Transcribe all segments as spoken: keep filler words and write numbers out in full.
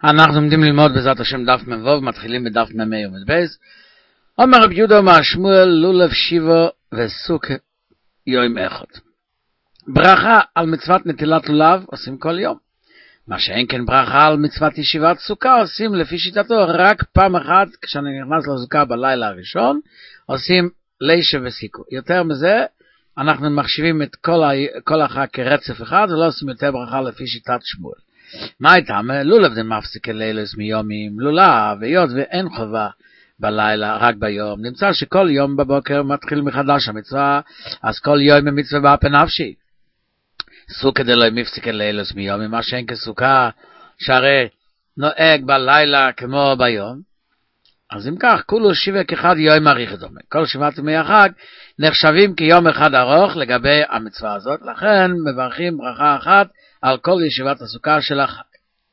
אנחנו עומדים ללמוד בעזרת השם דף מבוב, מתחילים בדף ממי ומדבייס. אומר רב יהודה אומר שמואל לולב שיבו וסוכה יום אחד. ברכה על מצוות נטילת לולב עושים כל יום. מה שאין כן ברכה על מצוות ישיבת סוכה עושים לפי שיטתו רק פעם אחת כשאני נכנס לסוכה בלילה הראשון, עושים לישה וסיקו. יותר מזה אנחנו מחשיבים את כל, ה... כל אחת כרצף אחד ולא עושים יותר ברכה לפי שיטת שמואל. מה איתם? לולב זה מפסיק לילס מיומים, לולב, והיות ואין חובה בלילה, רק ביום. נמצא שכל יום בבוקר מתחיל מחדש המצווה, אז כל יום המצווה באפן נפשי. סוכה דלוי מפסיק לילס מיומים, מה שאין כסוכה, שהרי נוהג בלילה כמו ביום. אז אם כך, כולו שיבק אחד יום אריך דומה. כל שבעת ימי החג נחשבים כיום אחד ארוך לגבי המצווה הזאת, לכן מברכים ברכה אחת על כל ישיבת הסוכה של החג.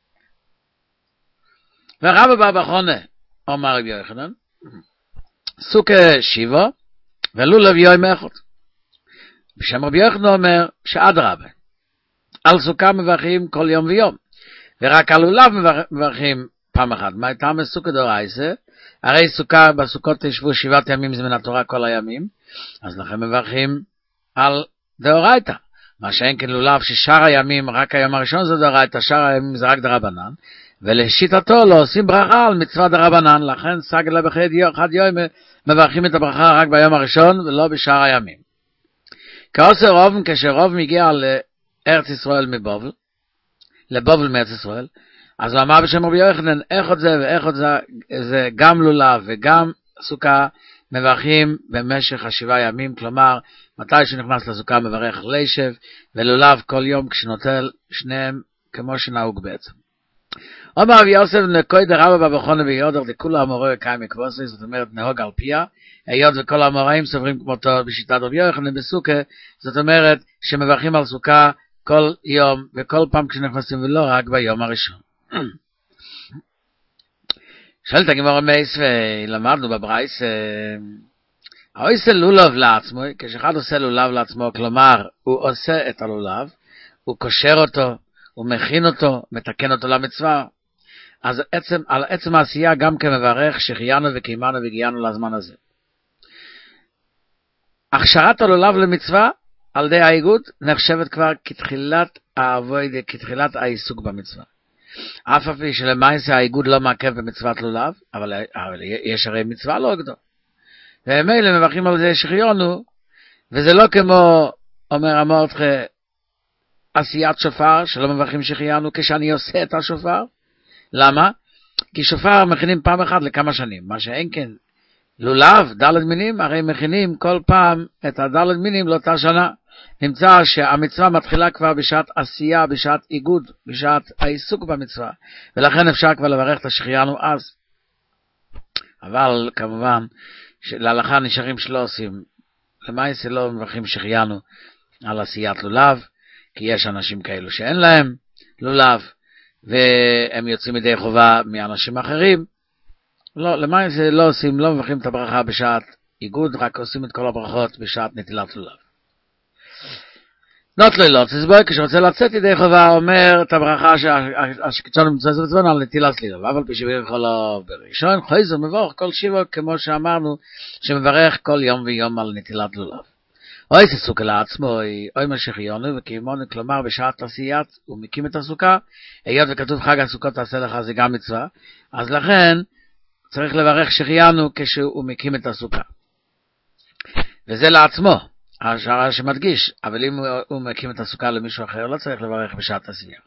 ורב בבא חונה, אומר רבי יוחנן, סוכה שיבו ולולב יום אחד. בשם רבי יוחנן אומר שאדרבה, על סוכה מברכים כל יום ויום, ורק על לולב מברכים פעם אחת. מה הייתה מסוכה דורייסה? הרי סוכה בסוכות תשבו שבעת ימים זה מן התורה כל הימים, אז לכם מברכים על דאורייתא. מה שאין כן לולב ששאר הימים, רק היום הראשון זה דאורייתא, שאר הימים זה רק דרבנן, ולשיטתו לא עושים ברכה על מצווה דרבנן, לכן סגלה בחד יום מברכים את הברכה רק ביום הראשון ולא בשאר הימים. כעושה רוב, כשרוב מגיע לארץ ישראל מבובל, לבובל מארץ ישראל, אז הוא אמר בשם רבי יוחנן, איך עוד זה ואיך עוד זה, זה גם לולב וגם סוכה מברכים במשך השבעה ימים, כלומר, מתי שנכנס לסוכה מברך לישב, ולולב כל יום כשנוטל שניהם כמו שנהוג בעצם. אומר רבי יוסף נקוי דרבא בבא חונה ביודר דכולו המורה קיים מקבוסי, זאת אומרת נהוג על פיה, היות וכל המוראים סוברים כמותו בשיטת רבי יוחנן בסוכה, זאת אומרת שמברכים על סוכה כל יום וכל פעם כשנכנסים ולא רק ביום הראשון. שואלת הגמרא מייס ולמדנו בברייס, העושה לולב לעצמו, כשאחד עושה לולב לעצמו, כלומר הוא עושה את הלולב, הוא קושר אותו, הוא מכין אותו, מתקן אותו למצווה, אז עצם, על עצם העשייה גם כמברך שחיינו וקיימנו והגיענו לזמן הזה. הכשרת הלולב למצווה על ידי האיגוד נחשבת כבר כתחילת העבוד, כתחילת העיסוק במצווה. אף אף שלמעשה האיגוד לא מעכב במצוות לולב, אבל, אבל יש הרי מצווה לא גדול. והם אלה מברכים על זה שחיינו, וזה לא כמו, אומר המורדכי, עשיית שופר, שלא מברכים שחיינו כשאני עושה את השופר. למה? כי שופר מכינים פעם אחת לכמה שנים, מה שאין כן. לולב, דלת מינים, הרי מכינים כל פעם את הדלת מינים לאותה שנה. נמצא שהמצווה מתחילה כבר בשעת עשייה, בשעת איגוד, בשעת העיסוק במצווה, ולכן אפשר כבר לברך את השחיינו אז. אבל כמובן, להלכה נשארים שלא עושים, למעשה לא מברכים שחיינו על עשיית לולב, כי יש אנשים כאלו שאין להם לולב, והם יוצאים ידי חובה מאנשים אחרים. לא, למעשה לא עושים, לא מברכים את הברכה בשעת איגוד, רק עושים את כל הברכות בשעת נטילת לולב. נות לילות, תסבור כשרוצה לצאת ידי חובה, אומר את הברכה שהשקצון מצווה בצבון על נטילת לולב, אבל בשביל חולו בראשון, חויזו מבורך כל שיבו, כמו שאמרנו, שמברך כל יום ויום על נטילת לולב. אוי זה סוכה לעצמו, אוי משחיונו וקיימונו, כלומר בשעת עשיית, הוא מקים את הסוכה, היות וכתוב חג הסוכות תעשה לך זה גם מצווה, אז לכן צריך לברך שחיינו כשהוא מקים את הסוכה. וזה לעצמו. השערה שמדגיש, אבל אם הוא מקים את הסוכה למישהו אחר, לא צריך לברך בשעת עשייה.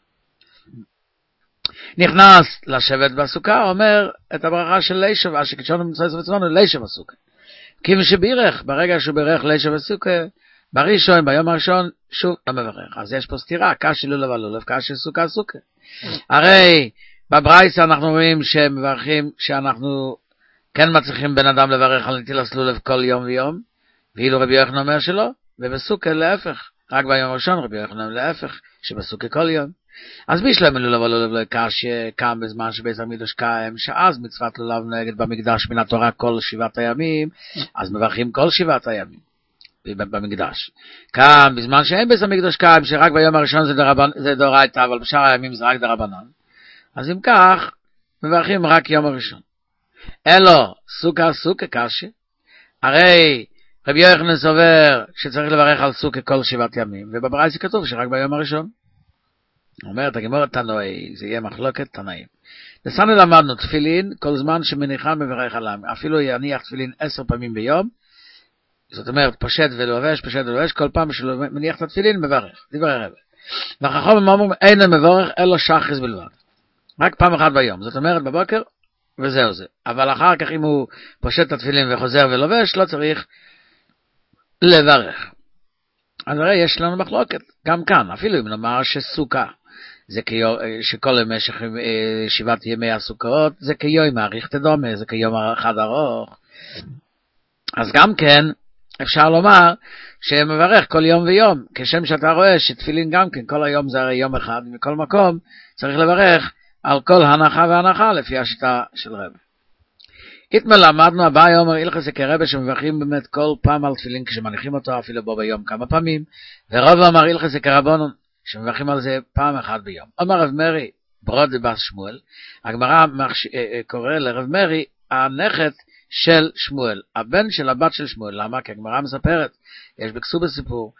נכנס לשבת בסוכה, אומר את הברכה של לישב, השקצ'ון מצווה בצבונו, לישב הסוכה. כי משבירך, ברגע שהוא בירך לישב הסוכה, בראשון, ביום הראשון, שוב לא מברך. אז יש פה סתירה, קשי לולב על לולב, קשי סוכה סוכה. הרי בברייס אנחנו רואים שמברכים, שאנחנו כן מצליחים בן אדם לברך על נטילת לולב כל יום ויום, ואילו רבי יוחנן אומר שלא, ובסוכה להפך, רק ביום הראשון רבי יוחנן להפך, שבסוכה כל יום. אז בישלם לולב על לולב לא קש קם בזמן שבית המקדש קיים, שאז מצוות לולב נוהגת במקדש מן התורה כל שבעת הימים, אז מברכים כל שבעת הימים במקדש. קם בזמן שאין בית המקדש קיים, שרק ביום הראשון זה, דרבנ... זה דאורייתא, אבל בשאר הימים זה רק דרבנן. אז אם כך, מברכים רק יום הראשון. אלו, סוכה סוכה קשה. הרי רבי יוחנן סובר שצריך לברך על סוכה כל שבעת ימים, ובברייתא כתוב שרק ביום הראשון. אומרת הגמרא תנאי, זה יהיה מחלוקת תנאים. בסנו למדנו תפילין, כל זמן שמניחה מברך עליהם, אפילו יניח תפילין עשר פעמים ביום, זאת אומרת פושט ולובש, פושט ולובש, כל פעם שמניח את התפילין מברך, דברי רבי. והחכמים אומרים אין מברך אלא שחריס בלבד, רק פעם אחת ביום, זאת אומרת בבוקר וזהו זה, אבל אחר כך אם הוא פושט את התפילין וחוזר ולובש לא צריך לברך. אז הרי יש לנו מחלוקת גם כאן, אפילו אם נאמר שסוכה זה כיום, שכל המשך שבעת ימי הסוכות זה כיום מעריך תדומה, זה כיום אחד ארוך, אז גם כן אפשר לומר שמברך כל יום ויום, כשם שאתה רואה שתפילין גם כן כל היום זה הרי יום אחד, מכל מקום צריך לברך על כל הנחה והנחה לפי השיטה של רבי. איתמר למדנו הבא אומר הלכות כרבי שמברכים באמת כל פעם על תפילין כשמניחים אותו אפילו בו ביום כמה פעמים, ורב אמר הלכות כרבנן שמברכים על זה פעם אחת ביום. אומר רב מרי ברוד בס שמואל, הגמרא קורא לרב מרי הנכד של שמואל, הבן של הבת של שמואל. למה? כי הגמרא מספרת, יש בכסובה סיפור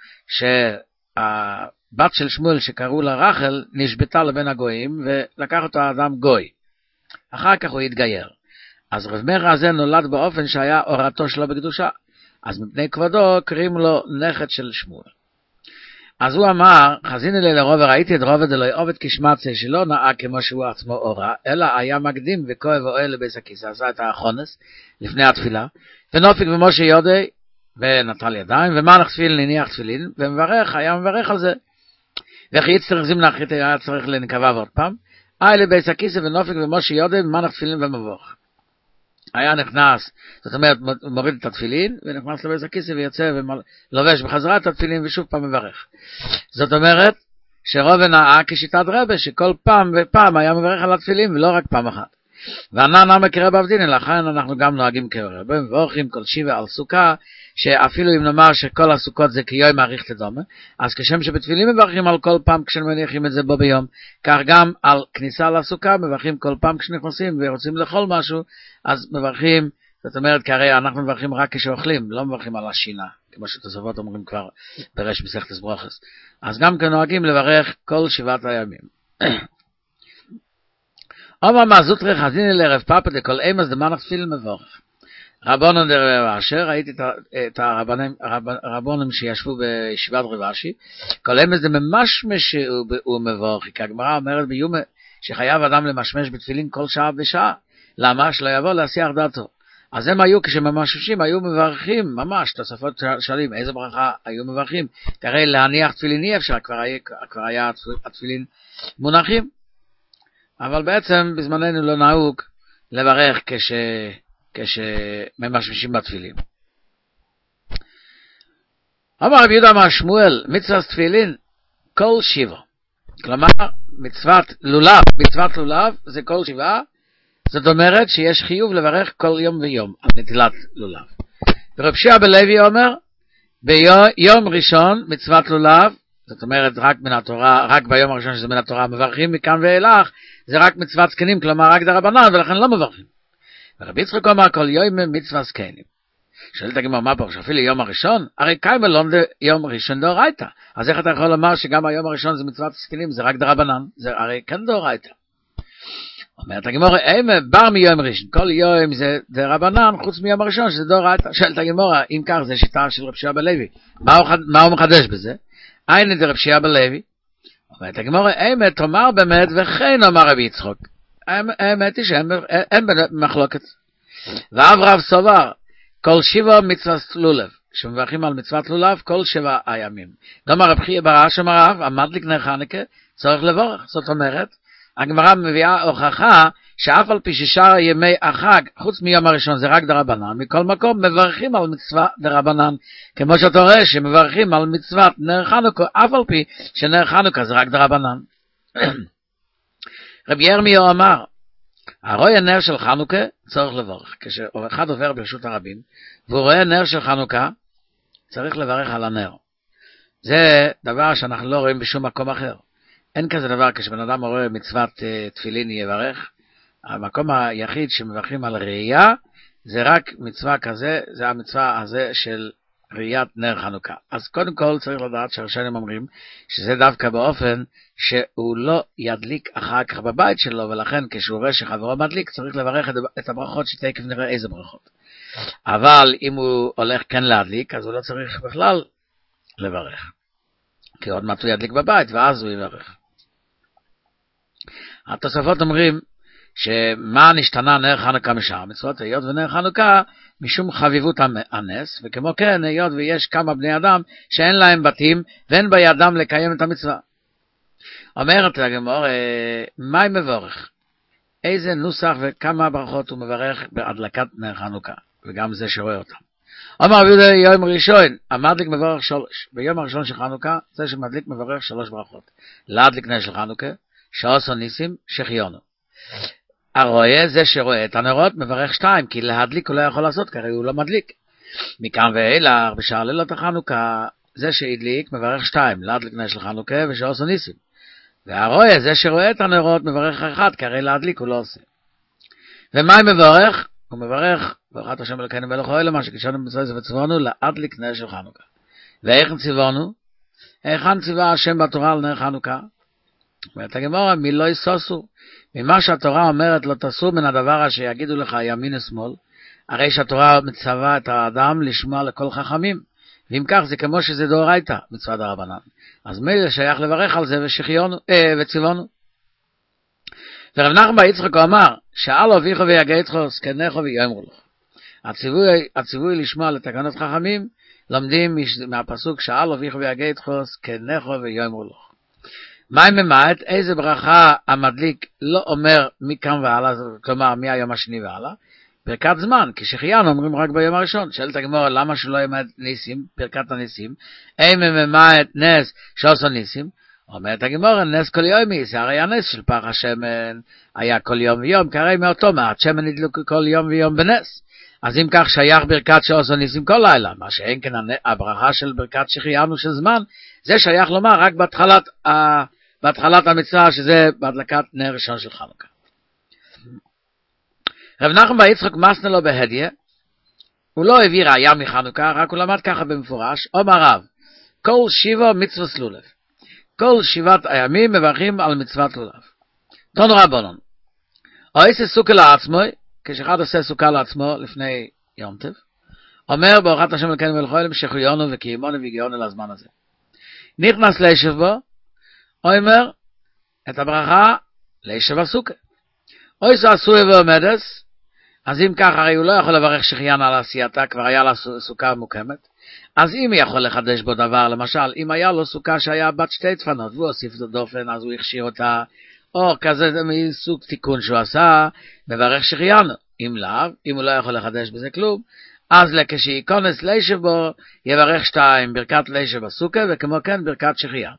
שהבת של שמואל שקראו לה רחל נשבתה לבין הגויים ולקח אותו האדם גוי, אחר כך הוא התגייר. אז רב מרי הזה נולד באופן שהיה אורתו שלו בקדושה, אז מפני כבודו קוראים לו נכד של שמואל. אז הוא אמר, חזיני לי לרוב וראיתי את רובד אלוהי עובד כשמצה שלא נאה כמו שהוא עצמו אורה, אלא היה מקדים וכואב ואוהל לבית הכיסא, עשה את האחונס לפני התפילה, ונופיק ומשה יודי ונטל ידיים, ומנח תפילין הניח תפילין, ומברך, היה מברך על זה. וכי יצטרך זימנה אחרית היה צריך לנקבה ועוד פעם, אי לבית הכיסא ונופיק ומשה יודי ומנח תפילין ומבוך. היה נכנס, זאת אומרת, מוריד את התפילין, ונכנס לבית הכיסא ויוצא ולובש בחזרה את התפילין ושוב פעם מברך. זאת אומרת, שרובן נאה כשיטת רבי, שכל פעם ופעם היה מברך על התפילין ולא רק פעם אחת. וענן נמה כרב אבדינן, לכן אנחנו גם נוהגים כרבי, מבורכים כל שיבה על סוכה, שאפילו אם נאמר שכל הסוכות זה כיום מעריך תדומה, אז כשם שבתפילין מברכים על כל פעם כשמניחים את זה בו ביום, כך גם על כניסה לסוכה מברכים כל פעם כשנכנסים ורוצים לאכול משהו, אז מברכים, זאת אומרת, כי הרי אנחנו מברכים רק כשאוכלים, לא מברכים על השינה, כמו שתוספות אומרים כבר ברש מסכת ברוכס. אז גם כן נוהגים לברך כל שבעת הימים. אומר מה זוטרי חזיני לרב פאפה דכל אמס דמנח תפילין מבורך. רבונן דרב אשר, ראיתי את הרבונים שישבו בישיבת רב אשי, כל אמס דממשמש הוא מבורך, כי הגמרא אומרת ביומה שחייב אדם למשמש בתפילין כל שעה ושעה, למה? שלא יבוא להסיח דעתו. אז הם היו כשממשמשים, היו מברכים, ממש, תוספות שואלים, איזה ברכה היו מברכים? תראה, להניח תפילין אי אפשר, כבר היה, כבר היה התפילין מונחים. אבל בעצם בזמננו לא נהוג לברך כש, כשממשמשים בתפילין. אמר רבי יהודה אמר שמואל, מצוות תפילין, כל שבע. כלומר, מצוות לולב, מצוות לולב זה כל שבעה, זאת אומרת שיש חיוב לברך כל יום ויום על נטילת לולב. ורב שיעה בלוי אומר, ביום ראשון מצוות לולב, זאת אומרת רק מן התורה, רק ביום הראשון שזה מן התורה מברכים מכאן ואילך, זה רק מצוות זקנים, כלומר רק דרבנן, ולכן לא מברכים. ורבי יצחק אמר כל יום מצוות זקנים. שואלת הגמרא מה פה, שאפילו יום הראשון, הרי קיימה לומד יום ראשון דאורייתא. אז איך אתה יכול לומר שגם היום הראשון זה מצוות זקנים, זה רק דרבנן, זה הרי כן דאורייתא. אומרת הגמרא, אימה בר מיום ראשון, כל יום זה דרבנן, חוץ מיום הראשון שזה דאורייתא. שואלת הגמרא, אם כך זה שיטה של רב שיעה בלוי, מה הוא, מה הוא מחדש בזה? אין דרב שיעה בלוי. אומרת הגמרא, אמת תאמר באמת וכן אמר רבי יצחק. האמת היא שאין מחלוקת. ואב רב סובר, כל שבע מצוות לולב, שמברכים על מצוות לולב כל שבע הימים. גם הרב חייא בר אשר אמר רב, המדליק נר חנוכה, צריך לברך. זאת אומרת, הגמרא מביאה הוכחה שאף על פי ששאר ימי החג, חוץ מיום הראשון זה רק דרבנן, מכל מקום מברכים על מצווה דרבנן, כמו שאתה רואה שמברכים על מצוות נר חנוכה, אף על פי שנר חנוכה זה רק דרבנן. רבי ירמיהו אמר, הרואה נר של חנוכה צריך לברך. כשאחד עובר ברשות הרבים והוא רואה נר של חנוכה, צריך לברך על הנר. זה דבר שאנחנו לא רואים בשום מקום אחר. אין כזה דבר, כשבן אדם רואה מצוות uh, תפילין יברך, המקום היחיד שמברכים על ראייה, זה רק מצווה כזה, זה המצווה הזה של ראיית נר חנוכה. אז קודם כל צריך לדעת שהראשונים אומרים, שזה דווקא באופן שהוא לא ידליק אחר כך בבית שלו, ולכן כשהוא רואה שחברו מדליק, צריך לברך את הברכות שתקף נראה איזה ברכות. אבל אם הוא הולך כן להדליק, אז הוא לא צריך בכלל לברך. כי עוד מעט הוא ידליק בבית, ואז הוא יברך. התוספות אומרים, שמה נשתנה נר חנוכה משאר המצוות, היות ונר חנוכה משום חביבות הנס, וכמו כן, היות ויש כמה בני אדם שאין להם בתים, ואין בידם לקיים את המצווה. אומרת הגמרא, מה מבורך? איזה נוסח וכמה ברכות הוא מברך בהדלקת נר חנוכה, וגם זה שרואה אותם. אומר רבי יהודה יום ראשון, המדליק מברך שלוש. ביום הראשון של חנוכה, זה שמדליק מברך שלוש ברכות. להדליק נר של חנוכה, שעשו ניסים, שחיינו. הרואה, זה שרואה את הנרות, מברך שתיים, כי להדליק הוא לא יכול לעשות, כי הוא לא מדליק. מכאן ואילך, בשער לילות החנוכה, זה שהדליק, מברך שתיים, להדליק נר של חנוכה, ושעשו ניסים. והרואה, זה שרואה את הנרות, מברך אחד, כי הרי להדליק הוא לא עושה. ומה הוא מברך? הוא מברך, ברכת השם אלוקינו מלך העולם, מה שקידשנו במצוות וצוונו, להדליק נר של חנוכה. ואיך ציוונו? היכן ציווה השם בתורה על נר חנוכה? אומרת הגמרא, מי לא יסוסו? ממה שהתורה אומרת לא תסור מן הדבר אשר יגידו לך ימין ושמאל, הרי שהתורה מצווה את האדם לשמוע לכל חכמים, ואם כך זה כמו שזה דאורייתא מצוות הרבנן. אז מילא שייך לברך על זה ושחיינו, אה, וציוונו. ורב נחמן בר יצחק אמר, שאל אביך ויגדך זקניך ויאמרו לך. הציווי, הציווי לשמוע לתקנות חכמים, לומדים מהפסוק, שאל אביך ויגדך זקניך ויאמרו לך. מה ממעט? איזה ברכה המדליק לא אומר מכאן והלאה, כלומר מהיום השני והלאה, פרקת זמן, כי שחיינו אומרים רק ביום הראשון. שאלת הגמרא, למה שלא ימעט ניסים, פרקת הניסים, אין ממעט נס שעשו ניסים? אומרת הגמרא, נס כל יומי, זה הרי הנס של פח השמן, היה כל יום ויום, כי הרי מאותו מעט שמן נדלוק כל יום ויום בנס. אז אם כך שייך ברכת שעשו ניסים כל לילה, מה שאין כן הברכה של ברכת שחיינו של זמן, זה שייך לומר רק בהתחלת, בהתחלת המצווה, שזה בהדלקת נר ראשון של חנוכה. רב נחמן בר יצחק מסנה לו בהדיה, הוא לא הביא ראיה מחנוכה, רק הוא למד ככה במפורש, אומר רב, כל שבע מצווה לולב. כל שבעת הימים מברכים על מצוות לולב. תנו רבנן, או עושה סוכה לעצמו, כשאחד עושה סוכה לעצמו לפני יום טוב, אומר ברכת השם אלוקינו מלך העולם שחיינו וקיימנו והגיענו לזמן הזה. נכנס לישב בו, אומר את הברכה לישב הסוכה. או עושה עשוי ועומדס, אז אם כך הרי הוא לא יכול לברך שחיינו על עשייתה, כבר היה לה סוכה מוקמת. אז אם הוא יכול לחדש בו דבר, למשל, אם היה לו סוכה שהיה בת שתי דפנות, והוא הוסיף לו דופן, אז הוא הכשיר אותה, או כזה מסוג תיקון שהוא עשה, מברך שחיינו. אם לאו, אם הוא לא יכול לחדש בזה כלום, אז כשיכונס לישב בו, יברך שתיים, ברכת לישב בסוכה, וכמו כן ברכת שחיינו.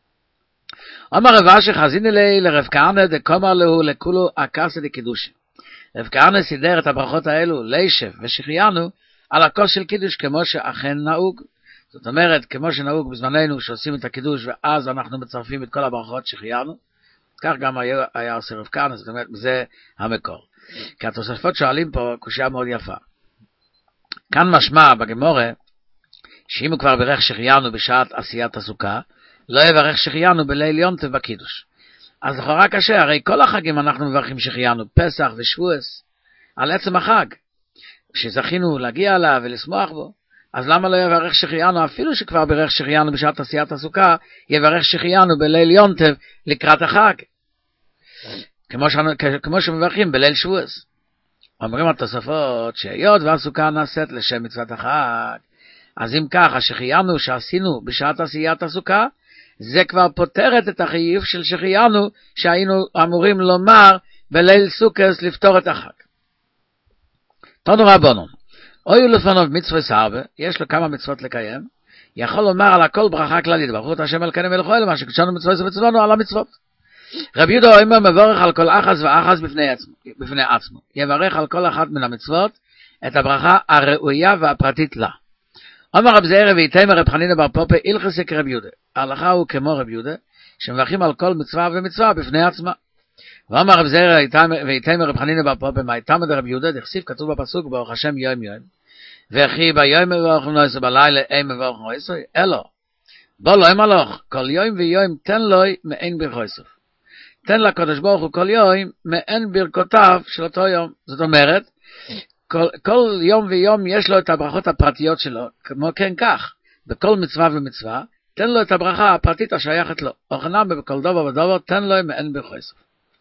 אומר רב אשי חזיני לי לרב כהנא דקומר לו לכולו הכסא דקידושין. רב כהנא סידר את הברכות האלו, לישב ושחיינו, על הכוס של קידוש כמו שאכן נהוג. זאת אומרת, כמו שנהוג בזמננו שעושים את הקידוש, ואז אנחנו מצרפים את כל הברכות שחיינו, כך גם היה, היה עושה רב כהנא, זאת אומרת, זה המקור. כי התוספות שואלים פה קושיה מאוד יפה. כאן משמע בגמורה, שאם הוא כבר ברך שחיינו בשעת עשיית הסוכה, לא יברך שחיינו בליל יום טוב בקידוש. אז לכאורה קשה, הרי כל החגים אנחנו מברכים שחיינו, פסח ושבועס, על עצם החג, שזכינו להגיע עליו ולשמוח בו. אז למה לא יברך שחיינו, אפילו שכבר ברך שחיינו בשעת עשיית הסוכה, יברך שחיינו בליל יום טוב לקראת החג, כמו, ש... כמו שמברכים בליל שבועס. אומרים התוספות שהיות והסוכה נעשית לשם מצוות החג, אז אם כך השחיינו שעשינו בשעת עשיית הסוכה, זה כבר פותרת את החיוב של שחיינו שהיינו אמורים לומר בליל סוכות לפתור את החג. תנו רבנן, אוי לפניו מצווה סרבה, יש לו כמה מצוות לקיים, יכול לומר על הכל ברכה כללית, ברכות השם אלוקינו מלך העולם, מה שקדשנו מצוות וצוונו על המצוות. רבי יהודה אומר מברך על כל אחז ואחז בפני עצמו, בפני עצמו, יברך על כל אחת מן המצוות את הברכה הראויה והפרטית לה. אומר רב זעיר ויתימה רב חנינא בר פופא הלכסי כרב יהודה. ההלכה הוא כמו רב יהודה, שמברכים על כל מצווה ומצווה בפני עצמה. ואמר רב זירא ויתמר רב חנינא בר פפא מאיתמא דרב יהודה דכסיב כתוב בפסוק ברוך השם יום יום וכי ביום מברך נויסו בלילה אין מברך נויסו אלו בוא לו אמר לך כל יום ויום תן לו מאין ברכויסו תן לקדוש ברוך הוא כל יום מאין ברכותיו של אותו יום. זאת אומרת כל, כל יום ויום יש לו את הברכות הפרטיות שלו, כמו כן כך בכל מצווה ומצווה תן לו את הברכה הפרטית השייכת לו, אוכנם בכל דבר ודבר תן לו מאין ברכויסו.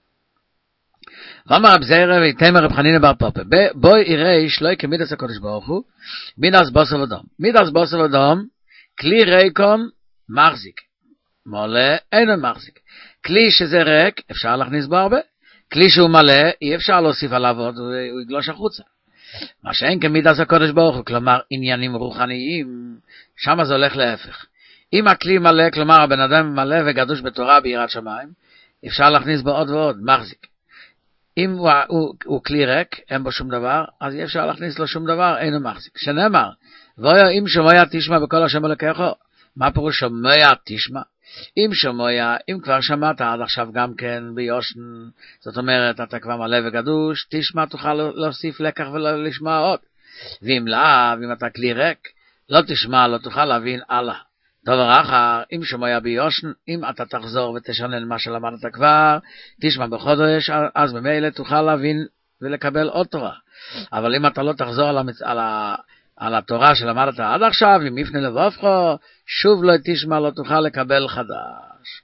ואמר רב זירא ויתמר רב חנינא בר פפא בוא יראה שלוי כמידס הקדוש ברוך הוא מידס בוסר ודם. מידס בוסר ודם כלי ריקון מחזיק מלא אינו מחזיק. כלי שזה ריק אפשר להכניס בו הרבה, כלי שהוא מלא אי אפשר להוסיף עליו עוד, הוא יגלוש החוצה. מה שאין כמידס הקדוש ברוך הוא, כלומר עניינים רוחניים, שם זה הולך להפך. אם הכלי מלא, כלומר הבן אדם מלא וגדוש בתורה ביראת שמיים, אפשר להכניס בו עוד ועוד, מחזיק. אם הוא, הוא, הוא כלי ריק, אין בו שום דבר, אז אי אפשר להכניס לו שום דבר, אינו מחזיק. שנאמר, ואם שומע תשמע בכל השם אלוקיך, מה פירוש שומע תשמע? אם שומע, אם כבר שמעת עד עכשיו גם כן ביושן, זאת אומרת, אתה כבר מלא וגדוש, תשמע תוכל להוסיף לקח ולשמוע עוד. ואם לא, אם אתה כלי ריק, לא תשמע, לא תוכל להבין הלאה. דבר אחר, אם שומע ביושן, אם אתה תחזור ותשנן מה שלמדת כבר, תשמע בחודש, אז ממילא תוכל להבין ולקבל עוד תורה. אבל אם אתה לא תחזור על, המצ... על, ה... על התורה שלמדת עד עכשיו, אם יפנה לבבך, שוב לא תשמע, לא תוכל לקבל חדש.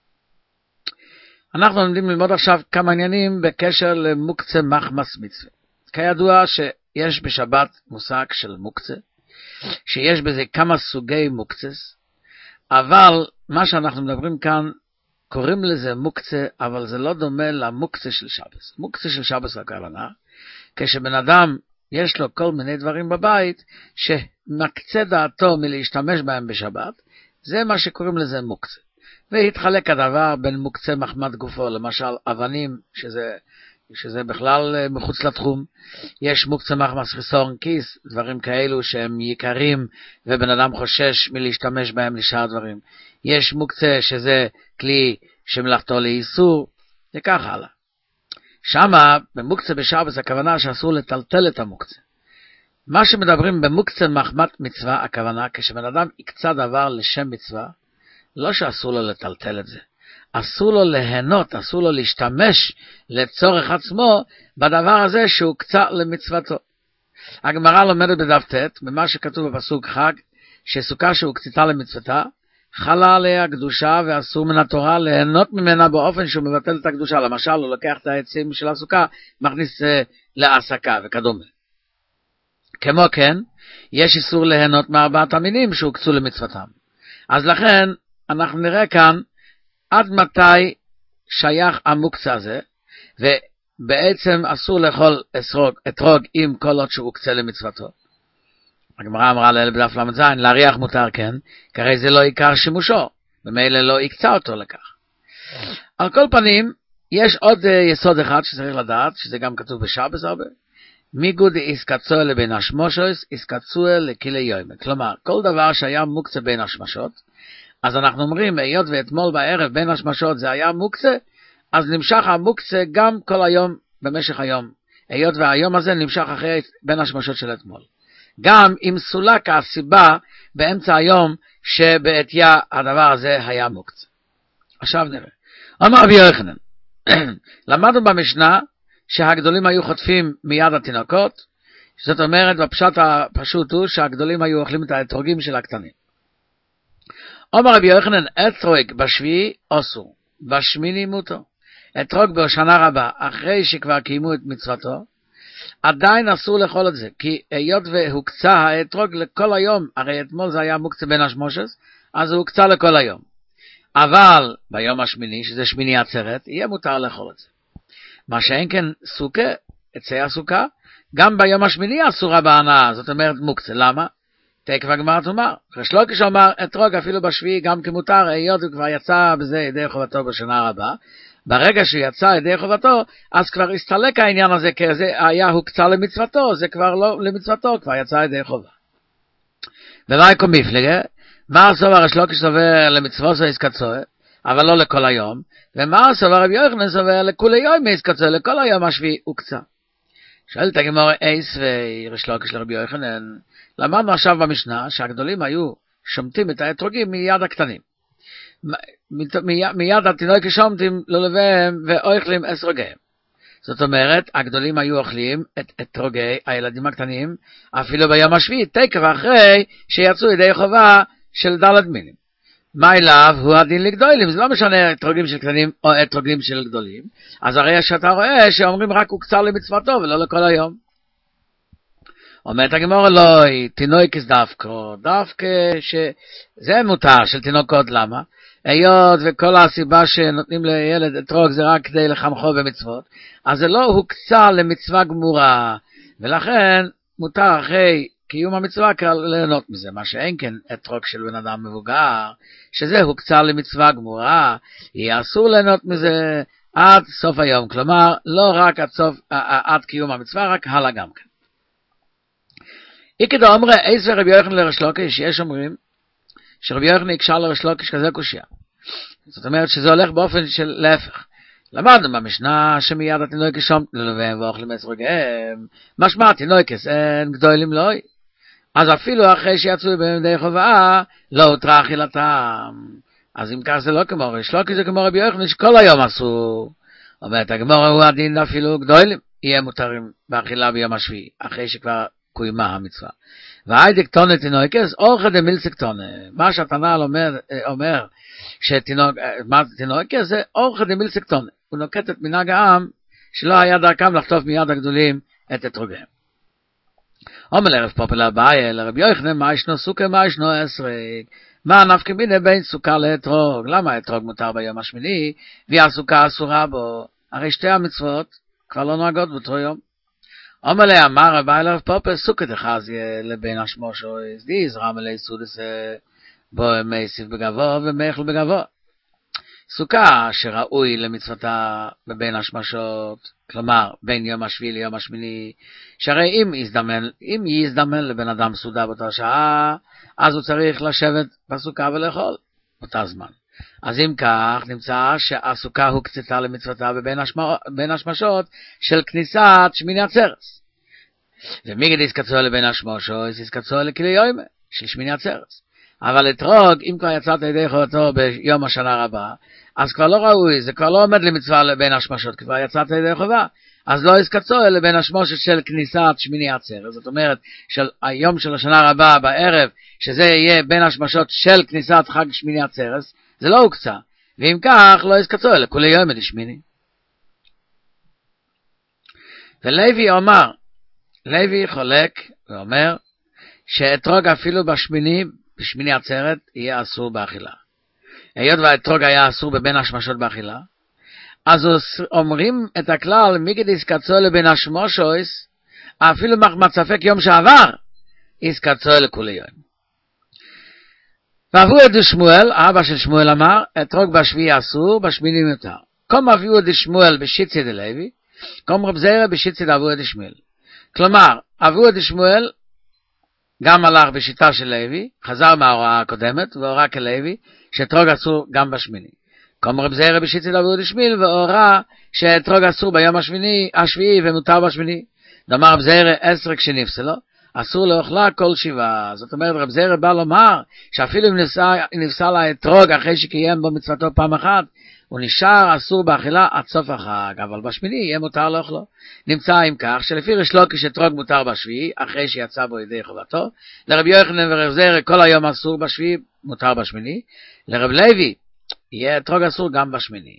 אנחנו לומדים ללמוד עכשיו כמה עניינים בקשר למוקצה מחמס מצווה. כידוע שיש בשבת מושג של מוקצה, שיש בזה כמה סוגי מוקצס, אבל מה שאנחנו מדברים כאן, קוראים לזה מוקצה, אבל זה לא דומה למוקצה של שבס. מוקצה של שבס הכוונה, כשבן אדם יש לו כל מיני דברים בבית, שמקצה דעתו מלהשתמש בהם בשבת, זה מה שקוראים לזה מוקצה. והתחלק הדבר בין מוקצה מחמת גופו, למשל אבנים, שזה, שזה בכלל מחוץ לתחום, יש מוקצה מחמת חיסורן כיס, דברים כאלו שהם יקרים, ובן אדם חושש מלהשתמש בהם לשאר דברים. יש מוקצה שזה כלי שמלאכתו לאיסור, וכך הלאה. שמה, במוקצה בשבס, הכוונה שאסור לטלטל את המוקצה. מה שמדברים במוקצה מחמת מצווה, הכוונה, כשבן אדם יקצה דבר לשם מצווה, לא שאסור לו לטלטל את זה. אסור לו ליהנות, אסור לו להשתמש לצורך עצמו, בדבר הזה שהוא קצה למצוותו. הגמרא לומדת בדף ט', במה שכתוב בפסוק חג, שסוכה שהוא קציתה למצוותה, חלה עליה קדושה ואסור מן התורה ליהנות ממנה באופן שהוא מבטל את הקדושה. למשל, הוא לוקח את העצים של הסוכה, מכניס uh, להעסקה וכדומה. כמו כן, יש איסור ליהנות מארבעת המינים שהוקצו למצוותם. אז לכן, אנחנו נראה כאן עד מתי שייך המוקצה הזה, ובעצם אסור לאכול אתרוג, אתרוג עם כל עוד שהוא הוקצה למצוותו. הגמרא אמרה לאל בדף למד זין, להריח מותר כן, כי הרי זה לא עיקר שימושו, ומילא לא יקצה אותו לכך. על כל פנים, יש עוד uh, יסוד אחד שצריך לדעת, שזה גם כתוב בשבס הרבה, מיגוד איסקצוע לבין השמושוס, איסקצוע לקילי יוימה. כלומר, כל דבר שהיה מוקצה בין השמשות, אז אנחנו אומרים, היות ואתמול בערב בין השמשות זה היה מוקצה, אז נמשך המוקצה גם כל היום במשך היום. היות והיום הזה נמשך אחרי בין השמשות של אתמול. גם אם סולק הסיבה באמצע היום שבעתיה הדבר הזה היה מוקצה. עכשיו נראה. אמר רבי יוחנן, למדנו במשנה שהגדולים היו חוטפים מיד התינוקות, זאת אומרת בפשט הפשוט הוא שהגדולים היו אוכלים את האתרוגים של הקטנים. אמר רבי יוחנן, אתרוג בשביעי אסור, בשמיני מותר. אתרוג בהושענא רבה, אחרי שכבר קיימו את מצוותו, עדיין אסור לאכול את זה, כי היות והוקצה האתרוג לכל היום, הרי אתמול זה היה מוקצה בין השמושס, אז הוא הוקצה לכל היום. אבל ביום השמיני, שזה שמיני עצרת, יהיה מותר לאכול את זה. מה שאין כן סוכה, עצי הסוכה, גם ביום השמיני אסורה בהנאה, זאת אומרת מוקצה. למה? תקף הגמרא תאמר, ריש לוקיש אמר אתרוג אפילו בשביעי גם כמותר, היות הוא כבר יצא בזה ידי חובתו בשנה רבה, ברגע שהוא יצא ידי חובתו, אז כבר הסתלק העניין הזה, כי זה היה הוקצה למצוותו, זה כבר לא למצוותו, כבר יצא ידי חובה. ומה יקום מפלגה? מה הסובר ריש לוקיש סובר למצוות זה איסקצוע? אבל לא לכל היום. ומה סובר רבי יוחנן? סובר לכולי יום מייס קצה, לכל היום השביעי הוקצה. שואלת הגמרא אייס וריש לקיש לרבי יוחנן, למדנו עכשיו במשנה שהגדולים היו שומטים את האתרוגים מיד הקטנים. מיד התינוק שומטים לולביהם ואוכלים אסרוגיהם. זאת אומרת, הגדולים היו אוכלים את אתרוגי הילדים הקטנים, אפילו ביום השביעי, תקף אחרי שיצאו ידי חובה של דלת מינים. מה אליו? הוא הדין לגדולים, זה לא משנה אתרוגים של קטנים או אתרוגים של גדולים, אז הרי שאתה רואה שאומרים רק הוא קצר למצוותו ולא לכל היום. אומרת הגמרא לא, תינוקס דווקא, דווקא שזה מותר של תינוקות, למה? היות וכל הסיבה שנותנים לילד אתרוג זה רק כדי לחנכו במצוות, אז זה לא הוקצה למצווה גמורה, ולכן מותר אחרי קיום המצווה ליהנות מזה, מה שאין כן אתרוג של בן אדם מבוגר, שזה הוקצה למצווה גמורה, יהיה אסור ליהנות מזה עד סוף היום, כלומר לא רק עד, סוף, עד קיום המצווה, רק הלאה גם כן. איקדא אומרי אייס ורבי יוחנן לריש לקיש, יש אומרים שרבי יוחנן יקשר לריש לקיש כזה קושיה. זאת אומרת שזה הולך באופן של להפך. למדנו במשנה שמיד התינוקס שומטים לולביהם ואוכלים אסרוגיהם, משמע תינוקס אין גדולים לא. אז אפילו אחרי שיצאו בידי חובה לא הותרה אכילתם. אז אם כך זה לא כמו ריש לקיש, זה כמו רבי יוחנן שכל היום אסור. אומרת הגמרא הוא הדין אפילו גדולים יהיה מותרים באכילה ביום השביעי אחרי שכבר קוימה המצווה. והיידק טונה תינוקס, אורחא דמילסק טונה. מה שהתנ"ל אומר, אומר שתינוק, מה תינוקס זה אורחא דמילסק טונה. הוא נוקט את מנהג העם שלא היה דרכם לחטוף מיד הגדולים את אתרוגיהם. אומר לערב פופלה באי, לרבי יוחנן, מה ישנו סוכה, מה ישנו אסרג? מה נפקא מינה בין סוכה לאתרוג? למה אתרוג מותר ביום השמיני, והסוכה אסורה בו? הרי שתי המצוות כבר לא נוהגות באותו יום. אומר לי, אמר רבי אלף פופס, סוכת החזיה לבין השמושו, די זרם אלי סודס בו מייסיף בגבו ומייכל בגבו. סוכה שראוי למצוותה בבין השמשות, כלומר, בין יום השביעי ליום השמיני, שהרי אם יזדמן, אם יזדמן לבן אדם סעודה באותה שעה, אז הוא צריך לשבת בסוכה ולאכול באותה זמן. אז אם כך, נמצא שהסוכה הוקצתה למצוותה בבין השמשות של כניסת שמיני עצרס. ומיגד יסקצוע לבין השמשות, יסקצוע לכלי יום של שמיני עצרס. אבל אתרוג, אם כבר יצאת ידי חובתו ביום השנה רבה, אז כבר לא ראוי, זה כבר לא עומד למצווה לבין השמשות, כבר יצאת ידי חובה, אז לא יסקצוע לבין השמשות של כניסת שמיני עצרס. זאת אומרת, של היום של השנה רבה בערב, שזה יהיה בין השמשות של כניסת חג שמיני עצרס, זה לא הוקצה, ואם כך לא יסקצוע לכולי יום דשמיני. ולוי אומר, לוי חולק ואומר שאתרוג אפילו בשמיני, בשמיני עצרת יהיה אסור באכילה. היות והאתרוג היה אסור בבין השמשות באכילה, אז אומרים את הכלל מיגד יסקצוע לבין השמושוס, אפילו מצפק יום שעבר יסקצוע לכולי יום. ואבו את שמואל, אבא של שמואל אמר, אתרוג בשביעי אסור, בשמיני מותר. קום אבו את שמואל בשיצי דלוי, קום רב זירא בשיצי דאבו את שמואל. כלומר, אבו את שמואל גם הלך בשיטה של לוי, חזר מההוראה הקודמת, והוראה כלוי, שאתרוג אסור גם בשמיני. קום רב זירא בשיצי דאבו את שמואל, והוראה שאתרוג אסור ביום השמיני, השביעי ומותר בשמיני. דאמר רב זירא עשרה כשנפסלו, אסור לאוכלה כל שבעה. זאת אומרת, רב זירא בא לומר שאפילו אם נפסל האתרוג אחרי שקיים בו מצוותו פעם אחת, הוא נשאר אסור באכילה עד סוף החג, אבל בשמיני יהיה מותר לאוכלו. נמצא עם כך שלפי ריש לקיש אתרוג מותר בשביעי, אחרי שיצא בו ידי חובתו. לרב יוחנן ורב זירא כל היום אסור בשביעי, מותר בשמיני. לרב לוי יהיה אתרוג אסור גם בשמיני.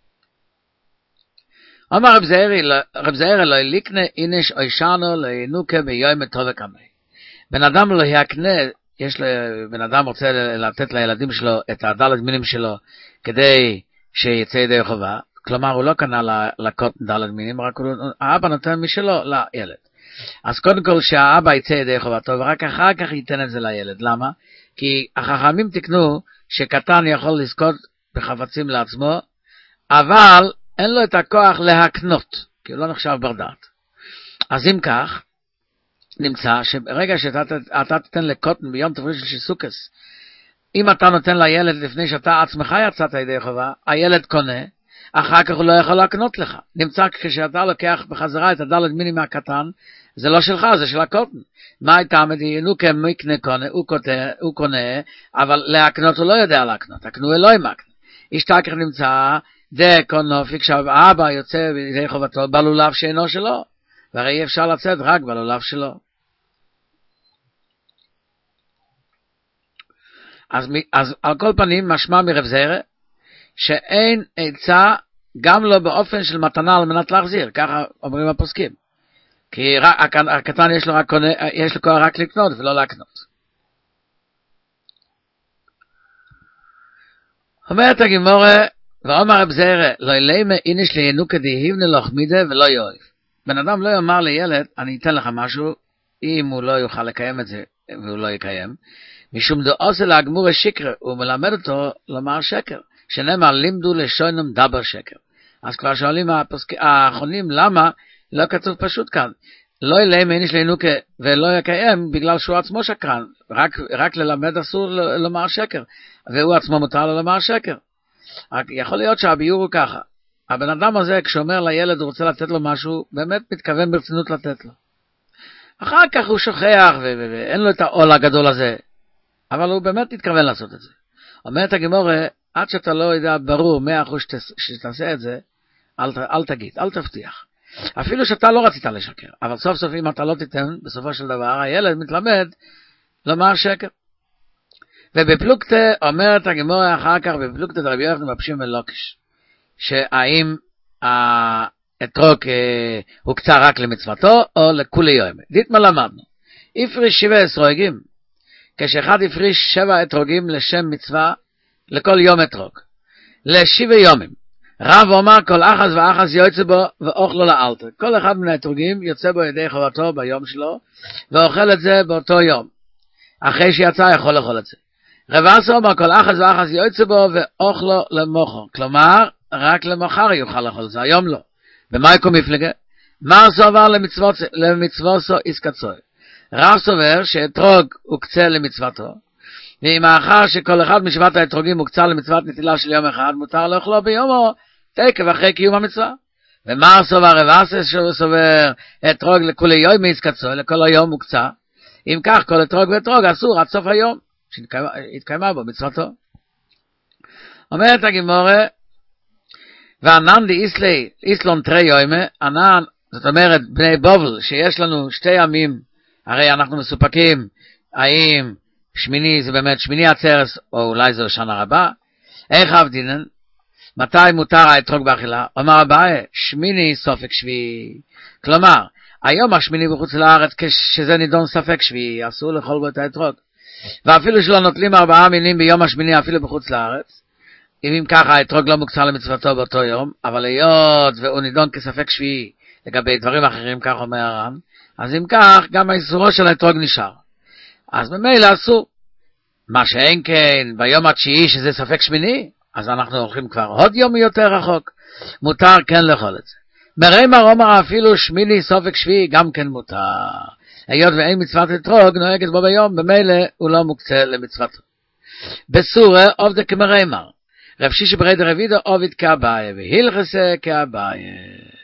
אמר רב זירא, רב זירא לא יליקנה אינש אוישנו לא ינוקה ביום טוב וקמי. בן אדם לא יקנה, יש לבן אדם רוצה לתת לילדים שלו את הדלת מינים שלו כדי שיצא ידי חובה, כלומר הוא לא קנה לקות דלת מינים, רק האבא נותן משלו לילד. אז קודם כל שהאבא יצא ידי חובתו ורק אחר כך ייתן את זה לילד. למה? כי החכמים תקנו שקטן יכול לזכות בחפצים לעצמו, אבל אין לו את הכוח להקנות, כי הוא לא נחשב בר דעת. אז אם כך, נמצא שברגע שאתה תיתן לקוטן ביום תפריש של סוכס, אם אתה נותן לילד לפני שאתה עצמך יצאת ידי חובה, הילד קונה, אחר כך הוא לא יכול להקנות לך. נמצא כשאתה לוקח בחזרה את הדלת מיני מהקטן, זה לא שלך, זה של הקוטן. מה הייתה מדינו כמקנה קונה, הוא, הוא קונה, אבל להקנות הוא לא יודע להקנות, הקנו אלוהי מקנה. אשתה כך נמצא, דה קונופי, כשאבא יוצא ידי חובתו, בלולב שאינו שלו, והרי אי אפשר לצאת רק בלולב שלו. אז, אז על כל פנים משמע מרב זירא, שאין עצה גם לא באופן של מתנה על מנת להחזיר, ככה אומרים הפוסקים. כי רק, הקטן יש לו, רק, יש לו רק לקנות ולא להקנות. אומרת הגמרא, ואומר רב זירא, לא אלימה איניש לינוקא דהיבנה לך מידה ולא יאהב. בן אדם לא יאמר לילד, אני אתן לך משהו, אם הוא לא יוכל לקיים את זה, והוא לא יקיים, משום דעושה להגמור שקר, הוא מלמד אותו לומר שקר, שנאמר לימדו לשוינם דבר שקר. אז כבר שואלים האחרונים, למה לא כתוב פשוט כאן? לא אליהם איניש לינוקא ולא יקיים, בגלל שהוא עצמו שקרן, רק, רק ללמד אסור לומר שקר, והוא עצמו מותר לו לומר שקר. רק יכול להיות שהביור הוא ככה, הבן אדם הזה כשאומר לילד הוא רוצה לתת לו משהו, באמת מתכוון ברצינות לתת לו. אחר כך הוא שוכח ואין לו את העול הגדול הזה, אבל הוא באמת מתכוון לעשות את זה. אומרת הגמרא, עד שאתה לא יודע ברור מאה אחוז שתעשה את זה, אל, אל תגיד, אל תבטיח. אפילו שאתה לא רצית לשקר, אבל סוף סוף אם אתה לא תיתן, בסופו של דבר הילד מתלמד לומר שקר. ובפלוגתא אומרת הגמרא אחר כך, בפלוגתא דרבי יוחנן בפשיטא ולוקיש, שהאם האתרוג הוקצה רק למצוותו או לכולי יום. דיתמא למדנו, הפריש שבע אתרוגים, כשאחד הפריש שבע אתרוגים לשם מצווה, לכל יום אתרוג, לשבע יומים. רב אומר כל אחז ואחז יוצא בו ואוכלו לאלתר. כל אחד מן האתרוגים יוצא בו ידי חובתו ביום שלו, ואוכל את זה באותו יום. אחרי שיצא יכול לאכול את זה. רב אסא אומר כל אחז ואחז יוצא בו ואוכלו למוחר. כלומר, רק למחר יוכל לאכול את זה, היום לא. במה יקום מפלגה? מר סובר למצווסו איסקצוי. רב סובר שאתרוג הוקצה למצוותו, ואם האחר שכל אחד משבעת האתרוגים הוקצה למצוות נטילה של יום אחד, מותר לאכלו ביומו תקף אחרי קיום המצווה. ומר סובר רב אסא סובר אתרוג לכולי יום איסקצוי, לכל היום הוקצה. אם כך כל אתרוג ואתרוג אסור עד סוף היום שהתקיימה בו מצוותו. אומרת הגמרא, וענן די איסלי, איסלון תרי יומה, ענן, זאת אומרת בני בובל, שיש לנו שתי ימים, הרי אנחנו מסופקים, האם שמיני זה באמת שמיני עצרס, או אולי זה לשנה רבה, איך אבדינן, מתי מותר האתרוג באכילה? אומר הבאה, שמיני סופק שביעי, כלומר, היום השמיני בחוץ לארץ, כשזה נידון ספק שביעי, אסור לאכול בו את האתרוג, ואפילו שלא נוטלים ארבעה מינים ביום השמיני, אפילו בחוץ לארץ, אם ככה האתרוג לא מוקצה למצוותו באותו יום, אבל היות והוא נידון כספק שביעי לגבי דברים אחרים, כך אומר הר"ן, אז אם כך גם האיסורו של האתרוג נשאר. אז ממילא אסור. מה שאין כן ביום התשיעי שזה ספק שמיני, אז אנחנו הולכים כבר עוד יום יותר רחוק, מותר כן לאכול את זה. מרמר אומר אפילו שמיני ספק שביעי גם כן מותר. היות ואין מצוות אתרוג נוהגת בו ביום, ממילא הוא לא מוקצה למצוותו. בסורה עובדה כמרמר. רב שישי ברי דרבידו עובד כאביי, והילכסה כאביי.